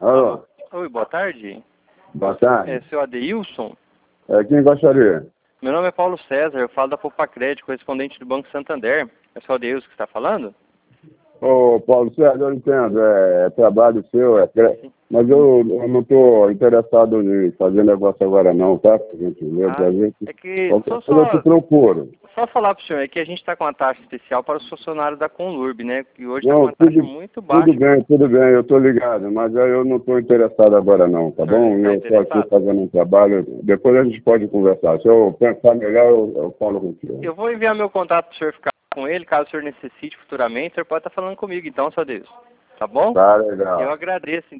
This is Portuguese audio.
Alô, Oi, boa tarde. boa tarde. É seu Adeilson? Quem gostaria? Meu nome é Paulo César, eu falo da Poupa Crédito, correspondente do Banco Santander. É o seu Adeilson que está falando? Ô, Paulo Sérgio, eu entendo, é trabalho seu, mas eu não estou interessado em fazer negócio agora não, tá? Por gentileza, a gente, É que eu te procuro. só falar para o senhor, é que a gente está com uma taxa especial para os funcionários da Conlurb, né? Que hoje está com Não, uma taxa muito baixa. tudo bem, eu estou ligado, mas aí eu não estou interessado agora não, tá O senhor bom? não está Eu estou aqui interessado? fazendo um trabalho, depois a gente pode conversar. Se eu pensar melhor, eu falo contigo. Eu vou enviar meu contato para o senhor ficar com ele, caso o senhor necessite futuramente, o senhor pode estar falando comigo então, seu Adeilson. Tá bom? Tá, legal. Eu agradeço.